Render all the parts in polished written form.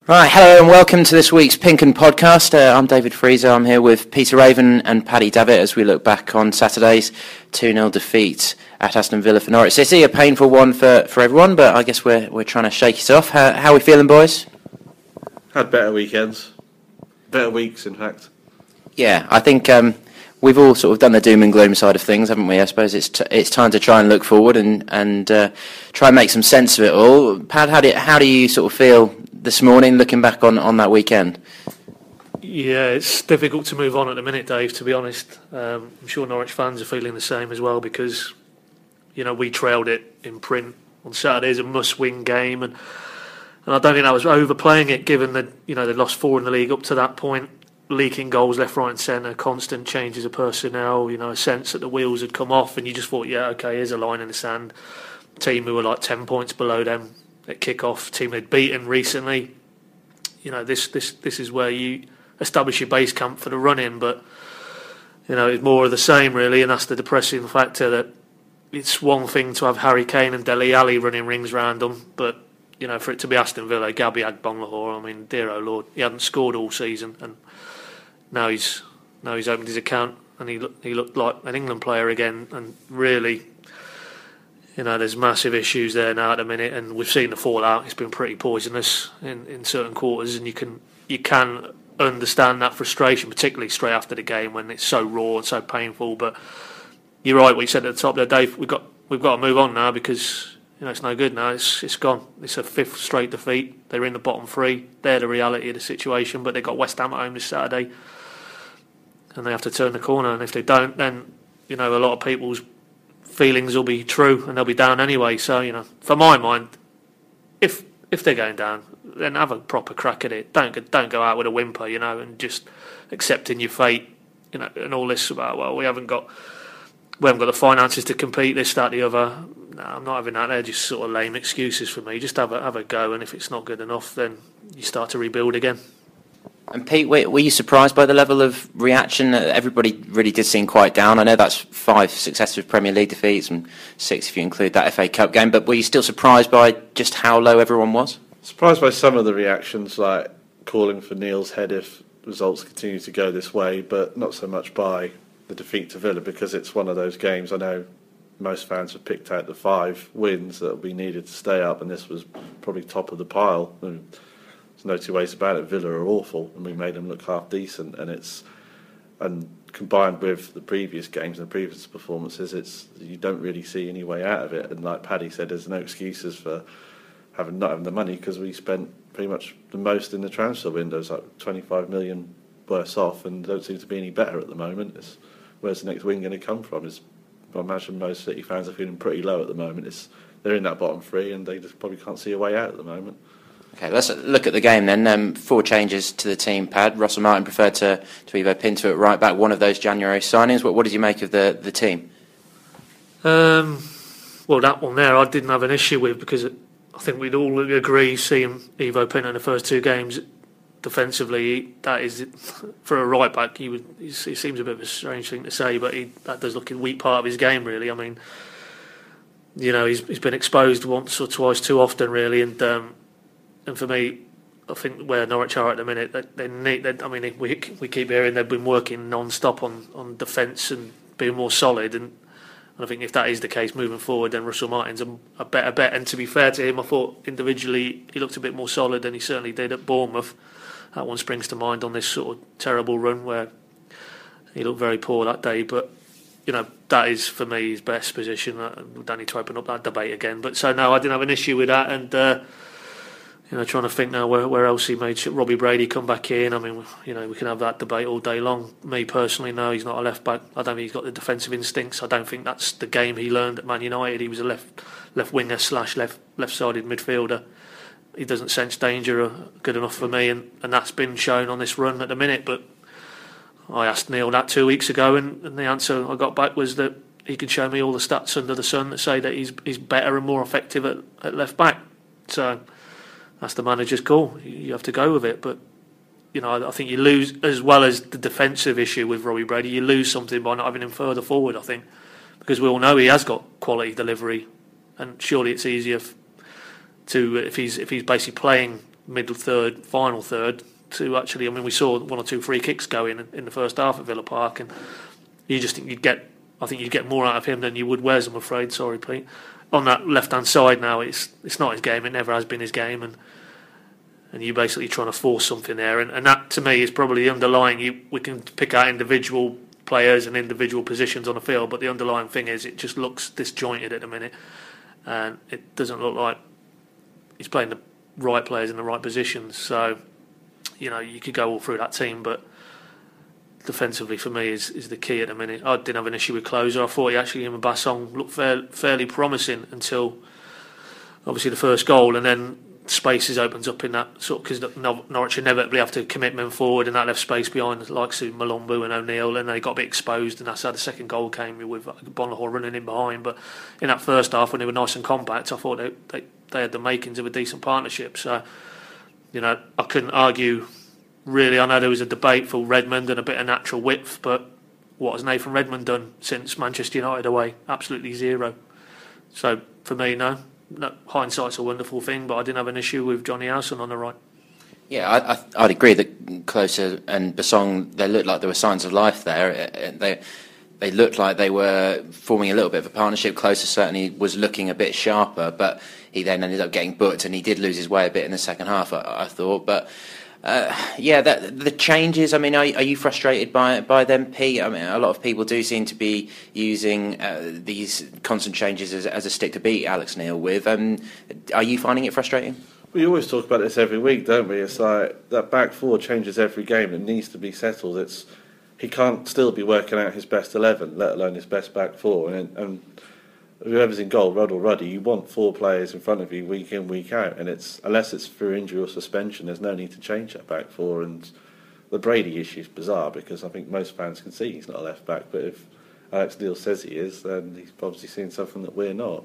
Right, hello and welcome to this week's Pink 'Un podcast. I'm David Freezer. I'm here with Peter Raven and Paddy Davitt as we look back on Saturday's 2-0 defeat at Aston Villa for Norwich City. A painful one for everyone, but I guess we're trying to shake it off. How are we feeling, boys? Had better weekends. Better weeks, in fact. Yeah, I think we've all sort of done the doom and gloom side of things, haven't we? I suppose it's time to try and look forward and try and make some sense of it all. Pad, how do you sort of feel this morning, looking back on that weekend? Yeah, it's difficult to move on at the minute, Dave, to be honest. I'm sure Norwich fans are feeling the same as well because, we trailed it in print on Saturday as a must-win game and I don't think I was overplaying it given that, they lost 4 in the league up to that point, leaking goals left, right and centre, constant changes of personnel, a sense that the wheels had come off and you just thought, yeah, okay, here's a line in the sand. Team who were like 10 points below them at kick-off, team they'd beaten recently. This is where you establish your base camp for the run-in, but it's more of the same really, and that's the depressing factor that it's one thing to have Harry Kane and Dele Alli running rings round them, but for it to be Aston Villa, Gabby Agbonlahor, I mean, dear oh Lord, he hadn't scored all season, and now he's opened his account and he looked like an England player again, and really. There's massive issues there now at the minute, and we've seen the fallout. It's been pretty poisonous in certain quarters, and you can understand that frustration, particularly straight after the game when it's so raw and so painful. But you're right, what you said at the top there, Dave. We've got to move on now because it's no good now. It's gone. It's a 5th straight defeat. They're in the bottom 3. They're the reality of the situation. But they've got West Ham at home this Saturday, and they have to turn the corner. And if they don't, then a lot of people's feelings will be true and they'll be down anyway. So, for my mind, if they're going down, then have a proper crack at it. Don't go out with a whimper, and just accepting your fate, and all this about, well, we haven't got the finances to compete, this, that, the other. No, I'm not having that. They're just sort of lame excuses for me. Just have a go, and if it's not good enough, then you start to rebuild again. And Pete, were you surprised by the level of reaction? Everybody really did seem quite down. I know that's 5 successive Premier League defeats and 6 if you include that FA Cup game, but were you still surprised by just how low everyone was? Surprised by some of the reactions, like calling for Neil's head if results continue to go this way, but not so much by the defeat to Villa, because it's one of those games. I know most fans have picked out the 5 wins that will be needed to stay up, and this was probably top of the pile. There's no two ways about it. Villa are awful, and we made them look half decent. And combined with the previous games and the previous performances, you don't really see any way out of it. And like Paddy said, there's no excuses for not having the money, because we spent pretty much the most in the transfer windows, like 25 million worse off, and don't seem to be any better at the moment. Where's the next win going to come from? I imagine most City fans are feeling pretty low at the moment. They're in that bottom 3, and they just probably can't see a way out at the moment. Okay, let's look at the game then. 4 changes to the team, Pad. Russell Martin preferred to Ivo Pinto at right back, one of those January signings. What did you make of the team? Well, that one there I didn't have an issue with, because I think we'd all agree, seeing Ivo Pinto in the first 2 games, defensively, that is, for a right back, he seems a bit of a strange thing to say, but that does look a weak part of his game, really. I mean, he's been exposed once or twice too often, really, and for me, I think where Norwich are at the minute, we keep hearing they've been working non-stop on defence and being more solid, and I think if that is the case moving forward, then Russell Martin's a better bet. And to be fair to him, I thought individually he looked a bit more solid than he certainly did at Bournemouth. That one springs to mind on this sort of terrible run where he looked very poor that day. But that is for me his best position. We don't need to open up that debate again. But so no, I didn't have an issue with that, and trying to think now where else he made Robbie Brady come back in. I mean, we can have that debate all day long. Me personally, no, he's not a left back. I don't think he's got the defensive instincts. I don't think that's the game he learned at Man United. He was a left winger / left-sided midfielder. He doesn't sense danger good enough for me, and that's been shown on this run at the minute. But I asked Neil that 2 weeks ago, and the answer I got back was that he can show me all the stats under the sun that say that he's better and more effective at left back. So that's the manager's call. You have to go with it. But I think you lose, as well as the defensive issue with Robbie Brady, you lose something by not having him further forward, I think, because we all know he has got quality delivery, and surely it's easier if he's basically playing middle third, final third, to actually, I mean, we saw 1 or 2 free kicks go in the first half at Villa Park, and you just think you'd get more out of him than you would Wes, I'm afraid. Sorry, Pete. On that left-hand side now, it's not his game. It never has been his game, and you're basically trying to force something there. And that, to me, is probably the underlying... we can pick out individual players and individual positions on the field, but the underlying thing is it just looks disjointed at the minute, and it doesn't look like he's playing the right players in the right positions. So, you could go all through that team, but defensively for me is the key at the minute. I didn't have an issue with Closer. I thought him and Bassong looked fairly promising until obviously the first goal, and then spaces opens up in that sort, because Norwich inevitably have to commit men forward, and that left space behind the likes of Malumbu and O'Neill, and they got a bit exposed, and that's how the second goal came with Bonahor running in behind. But in that first half, when they were nice and compact, I thought they had the makings of a decent partnership. So, I couldn't argue. Really, I know there was a debate for Redmond and a bit of natural width, but what has Nathan Redmond done since Manchester United away? Absolutely zero. So for me, no, hindsight's a wonderful thing, but I didn't have an issue with Johnny Howson on the right. Yeah, I'd agree that Closer and Bassong, they looked like there were signs of life there. They looked like they were forming a little bit of a partnership. Closer certainly was looking a bit sharper, but he then ended up getting booked, and he did lose his way a bit in the second half, I thought. But the changes, I mean, are you frustrated by them, Pete? I mean, a lot of people do seem to be using these constant changes as a stick to beat Alex Neil with. Are you finding it frustrating? We always talk about this every week, don't we? It's like that back four changes every game. It needs to be settled. He can't still be working out his best 11, let alone his best back four. And whoever's in goal, Rudd or Ruddy, you want 4 players in front of you week in, week out, and unless it's through injury or suspension, there's no need to change that back 4. And the Brady issue is bizarre, because I think most fans can see he's not a left back, but if Alex Neil says he is, then he's obviously seen something that we're not.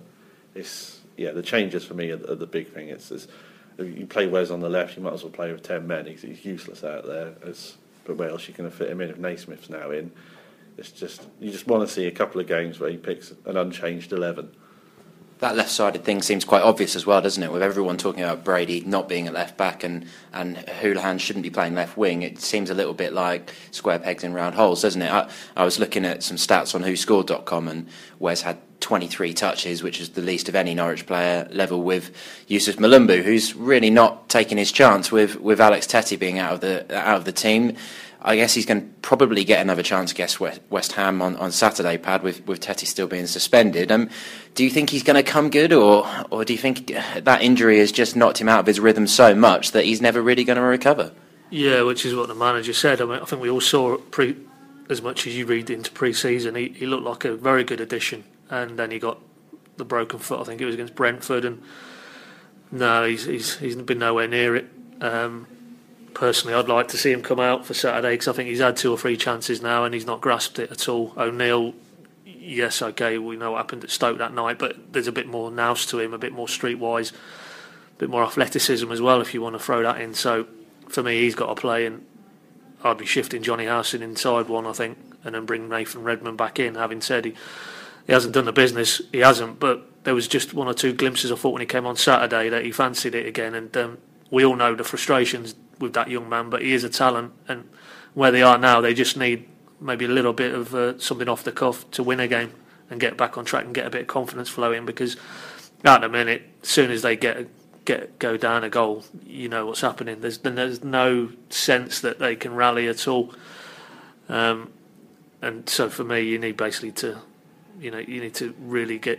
The changes for me are the big thing. If you play Wes on the left, you might as well play with 10 men. He's useless out there. But where else you going to fit him in if Naismith's now in? You just want to see a couple of games where he picks an unchanged 11. That left-sided thing seems quite obvious as well, doesn't it? With everyone talking about Brady not being at left back and Houlihan shouldn't be playing left wing, it seems a little bit like square pegs in round holes, doesn't it? I was looking at some stats on WhoScored.com, and Wes had 23 touches, which is the least of any Norwich player, level with Yusuf Malumbu, who's really not taking his chance with Alex Tettey being out of the team. I guess he's going to probably get another chance against West Ham on Saturday, Pad, with Tettey still being suspended. Do you think he's going to come good, or do you think that injury has just knocked him out of his rhythm so much that he's never really going to recover? Yeah, which is what the manager said. I mean, I think we all saw as much as you read into pre-season, he looked like a very good addition, and then he got the broken foot. I think it was against Brentford, and no, he's been nowhere near it. Personally, I'd like to see him come out for Saturday, because I think he's had 2 or 3 chances now and he's not grasped it at all. O'Neill, yes, okay, we know what happened at Stoke that night, but there's a bit more nous to him, a bit more streetwise, a bit more athleticism as well, if you want to throw that in. So for me, he's got to play, and I'd be shifting Johnny Howson inside one, I think, and then bring Nathan Redmond back in. Having said he hasn't done the business, he hasn't, but there was just 1 or 2 glimpses I thought when he came on Saturday that he fancied it again, and we all know the frustrations with that young man, but he is a talent, and where they are now, they just need maybe a little bit of something off the cuff to win a game and get back on track and get a bit of confidence flowing, because at the minute, as soon as they go down a goal, you know what's happening. There's no sense that they can rally at all, and so for me, you need basically to, you need to really get,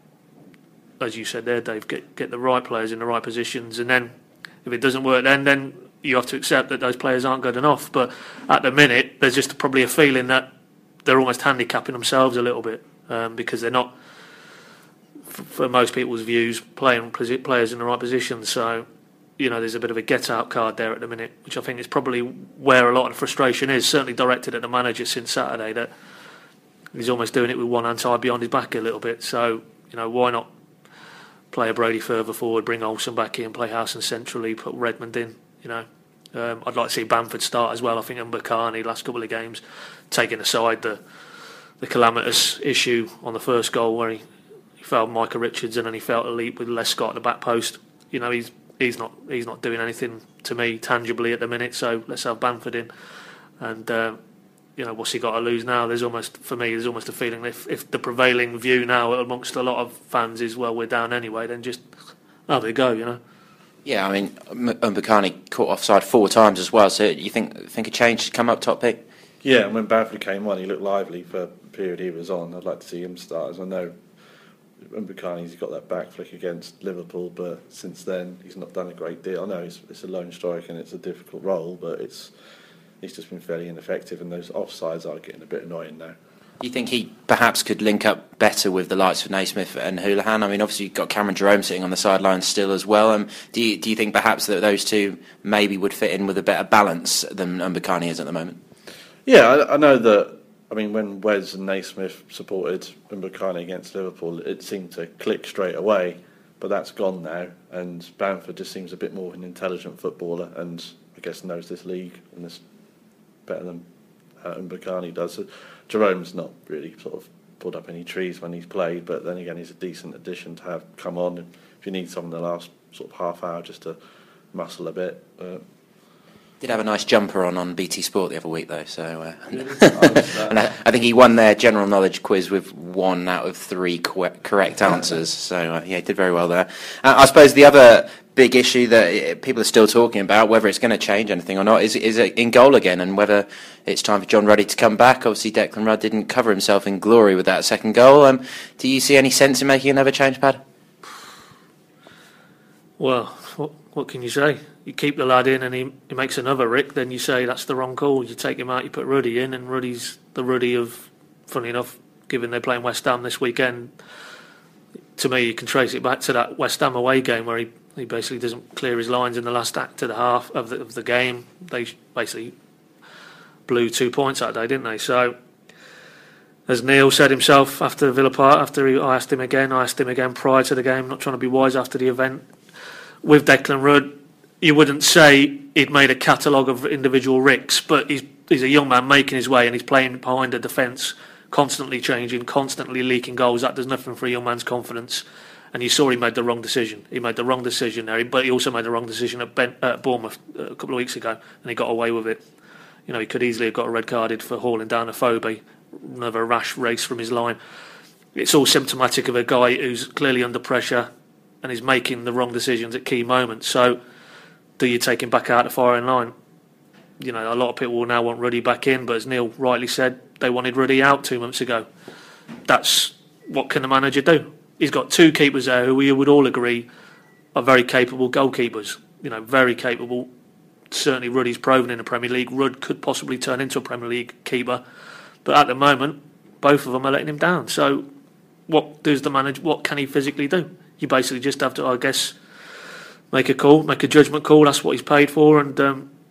as you said there, Dave, get the right players in the right positions, and then if it doesn't work, then you have to accept that those players aren't good enough. But at the minute, there's just probably a feeling that they're almost handicapping themselves a little bit, because they're not, for most people's views, playing players in the right position. So, there's a bit of a get-out card there at the minute, which I think is probably where a lot of the frustration is, certainly directed at the manager since Saturday, that he's almost doing it with one hand tied behind his back a little bit. So, why not play a Brady further forward, bring Olsen back in, play Howson centrally, put Redmond in. I'd like to see Bamford start as well. I think Mbakani last couple of games, taking aside the calamitous issue on the first goal where he fouled Micah Richards and then he felt a leap with Les Scott at the back post. He's he's not doing anything to me tangibly at the minute. So let's have Bamford in, and what's he got to lose now? There's almost a feeling if the prevailing view now amongst a lot of fans is, well, we're down anyway, then just have a go. Yeah, I mean, Mbukani caught offside 4 times as well. So you think a change should come up top, Pete? Yeah, and when Bamford came on, he looked lively for the period he was on. I'd like to see him start, as I know Mbukani's got that back flick against Liverpool, but since then he's not done a great deal. I know it's a lone strike and it's a difficult role, but he's just been fairly ineffective, and those offsides are getting a bit annoying now. You think he perhaps could link up better with the likes of Naismith and Houlihan? I mean, obviously you've got Cameron Jerome sitting on the sidelines still as well. Do you think perhaps that those two maybe would fit in with a better balance than Mbukani is at the moment? Yeah, I know that. I mean, when Wes and Naismith supported Mbukani against Liverpool, it seemed to click straight away, but that's gone now, and Bamford just seems a bit more of an intelligent footballer, and I guess knows this league and this better than Mbukani does. So Jerome's not really sort of pulled up any trees when he's played, but then again, he's a decent addition to have come on. If you need someone in the last sort of half hour just to muscle a bit. Did have a nice jumper on BT Sport the other week, though. So, and I think he won their general knowledge quiz with 1 out of 3 correct answers. So, he did very well there. I suppose the other big issue that people are still talking about, whether it's going to change anything or not, is in goal again, and whether it's time for John Ruddy to come back. Obviously, Declan Rudd didn't cover himself in glory with that second goal. Do you see any sense in making another change, Pad? Well, what can you say? You keep the lad in and he makes another Rick, then you say that's the wrong call. You take him out, you put Ruddy in, and Ruddy's the Ruddy of, funnily enough, given they're playing West Ham this weekend, to me you can trace it back to that West Ham away game where he basically doesn't clear his lines in the last act of the half of the game. They basically blew 2 points that day, didn't they? So, as Neil said himself after Villa Park, I asked him again prior to the game, not trying to be wise after the event, with Declan Rudd, you wouldn't say he'd made a catalogue of individual Ricks, but he's a young man making his way and he's playing behind a defence, constantly changing, constantly leaking goals. That does nothing for a young man's confidence. And you saw he made the wrong decision. He made the wrong decision there, but he also made the wrong decision at Bournemouth a couple of weeks ago, and he got away with it. He could easily have got a red carded for hauling down a Phobie, another rash race from his line. It's all symptomatic of a guy who's clearly under pressure and is making the wrong decisions at key moments. So, do you take him back out the firing line? A lot of people will now want Ruddy back in, but as Neil rightly said, they wanted Ruddy out 2 months ago. That's what can the manager do? He's got 2 keepers there who we would all agree are very capable goalkeepers. Very capable. Certainly Ruddy's proven in the Premier League. Rudd could possibly turn into a Premier League keeper, but at the moment, both of them are letting him down. So, what does the manager? What can he physically do? You basically just have to, I guess, make a judgment call. That's what he's paid for, and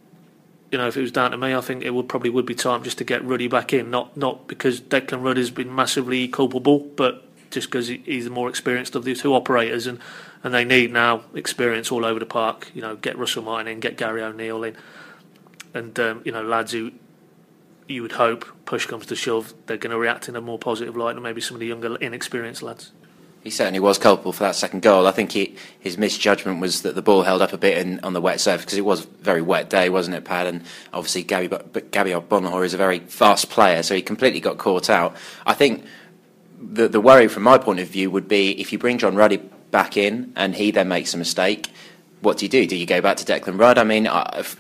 if it was down to me, I think it would be time just to get Ruddy back in. Not because Declan Rudd has been massively culpable, but just because he's the more experienced of the 2 operators, and they need now experience all over the park. Get Russell Martin in, get Gary O'Neill in, and lads who you would hope, push comes to shove, they're going to react in a more positive light than maybe some of the younger, inexperienced lads. He certainly was culpable for that second goal. I think his misjudgment was that the ball held up a bit on the wet surface, because it was a very wet day, wasn't it, Pad? And obviously Gabby Bonhor is a very fast player, so he completely got caught out. I think the worry from my point of view would be if you bring John Ruddy back in and he then makes a mistake, what do you do? Do you go back to Declan Rudd? I mean,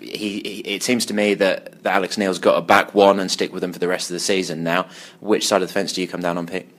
it seems to me that Alex Neil's got to back one and stick with them for the rest of the season now. Which side of the fence do you come down on, Pete?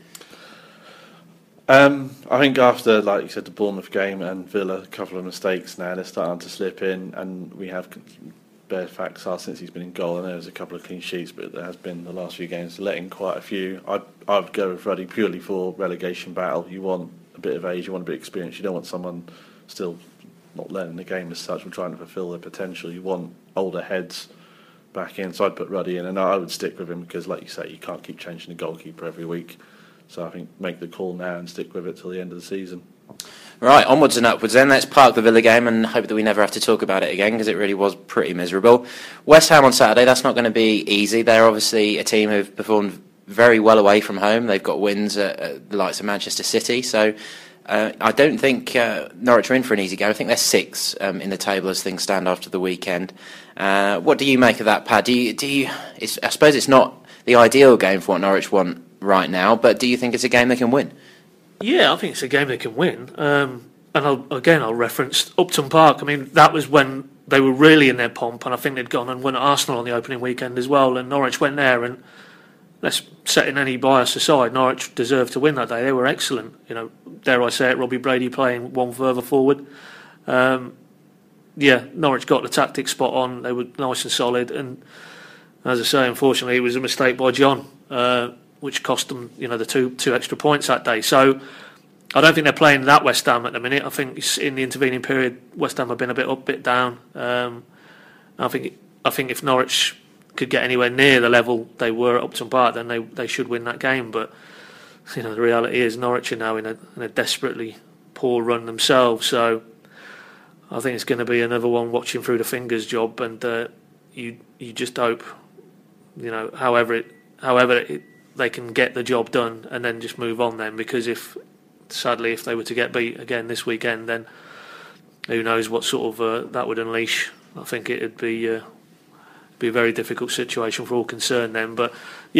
I think after, like you said, the Bournemouth game and Villa, a couple of mistakes now, they're starting to slip in, and we have bare facts are since he's been in goal. I know there's a couple of clean sheets, but there has been the last few games letting quite a few. I'd go with Ruddy purely for relegation battle. You want a bit of age, you want a bit of experience. You don't want someone still not learning the game as such and trying to fulfil their potential. You want older heads back in, so I'd put Ruddy in, and I would stick with him because, like you say, you can't keep changing the goalkeeper every week. So I think make the call now and stick with it till the end of the season. Right, onwards and upwards then. Let's park the Villa game and hope that we never have to talk about it again, because it really was pretty miserable. West Ham on Saturday, that's not going to be easy. They're obviously a team who've performed very well away from home. They've got wins at the likes of Manchester City. So I don't think Norwich are in for an easy game. I think they're 6th in the table as things stand after the weekend. What do you make of that, Pat? I suppose it's not the ideal game for what Norwich want right now, but do you think it's a game they can win? Yeah, I think it's a game they can win. And I'll reference Upton Park. I mean, that was when they were really in their pomp, and I think they'd gone and won at Arsenal on the opening weekend as well, and Norwich went there, and let's setting any bias aside, Norwich deserved to win that day. They were excellent. Dare I say it, Robbie Brady playing one further forward. Norwich got the tactics spot on. They were nice and solid, and as I say, unfortunately, it was a mistake by John, which cost them, the two extra points that day. So I don't think they're playing that West Ham at the minute. I think in the intervening period, West Ham have been a bit up, bit down. I think if Norwich could get anywhere near the level they were at Upton Park, then they should win that game. But the reality is Norwich are now in a desperately poor run themselves. So I think it's going to be another one watching through the fingers job, and you just hope, however they can get the job done and then just move on then, because sadly if they were to get beat again this weekend, then who knows what sort of that would unleash. I think it'd be a very difficult situation for all concerned then. But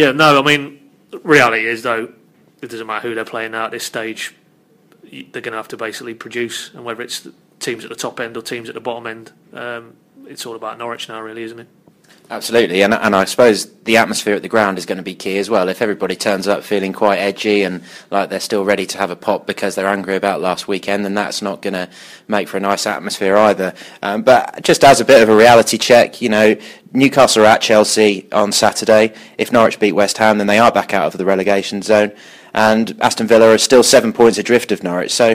reality is though, it doesn't matter who they're playing now at this stage, they're going to have to basically produce, and whether it's teams at the top end or teams at the bottom end, it's all about Norwich now, really, isn't it? Absolutely, and I suppose the atmosphere at the ground is going to be key as well. If everybody turns up feeling quite edgy and like they're still ready to have a pop because they're angry about last weekend, then that's not going to make for a nice atmosphere either. But just as a bit of a reality check, Newcastle are at Chelsea on Saturday. If Norwich beat West Ham, then they are back out of the relegation zone, and Aston Villa are still 7 points adrift of Norwich. So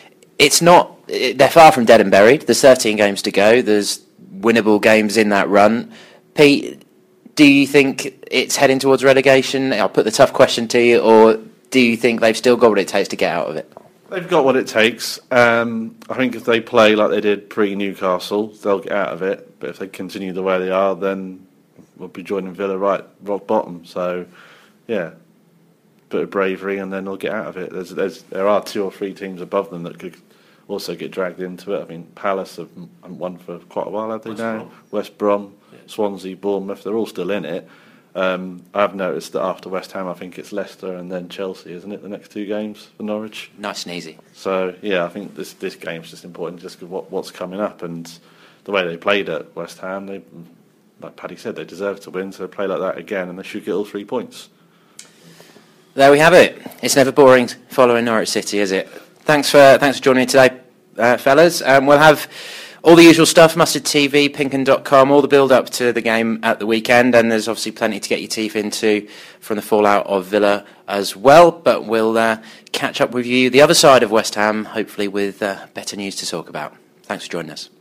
they're far from dead and buried. There's 13 games to go. There's winnable games in that run. Pete, do you think it's heading towards relegation? I'll put the tough question to you, or do you think they've still got what it takes to get out of it? They've got what it takes. I think if they play like they did pre-Newcastle, they'll get out of it. But if they continue the way they are, then we'll be joining Villa rock bottom. So, yeah, bit of bravery, and then they'll get out of it. There are 2 or 3 teams above them that could also get dragged into it. I mean, Palace have won for quite a while, have they now? West Brom. Swansea, Bournemouth, they're all still in it. I've noticed that after West Ham, I think it's Leicester and then Chelsea, isn't it, the next 2 games for Norwich? Nice and easy. So, yeah, I think this game's just important, just because what's coming up, and the way they played at West Ham, like Paddy said, they deserve to win, so they play like that again, and they should get all 3 points. There we have it. It's never boring following Norwich City, is it? Thanks for joining me today, fellas. We'll have all the usual stuff, Mustard TV, Pinkun.com, all the build-up to the game at the weekend, and there's obviously plenty to get your teeth into from the fallout of Villa as well, but we'll catch up with you the other side of West Ham, hopefully with better news to talk about. Thanks for joining us.